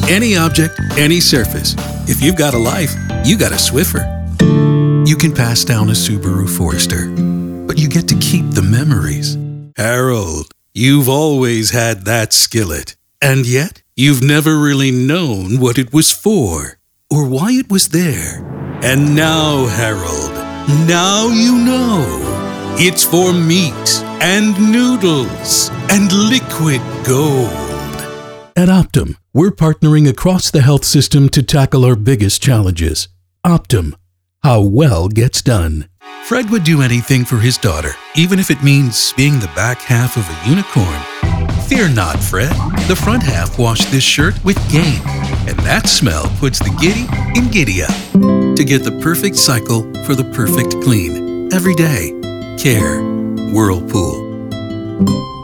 Any object, any surface. If you've got a life, you got a Swiffer. You can pass down a Subaru Forester, but you get to keep the memories. Harold, you've always had that skillet, and yet you've never really known what it was for or why it was there. And now, Harold, now you know. It's for meat and noodles and liquid gold. At Optum, we're partnering across the health system to tackle our biggest challenges. Optum, how well gets done. Fred would do anything for his daughter, even if it means being the back half of a unicorn. Fear not, Fred. The front half washed this shirt with Gain, and that smell puts the giddy in giddy up. To get the perfect cycle for the perfect clean. Every day. Care. Whirlpool.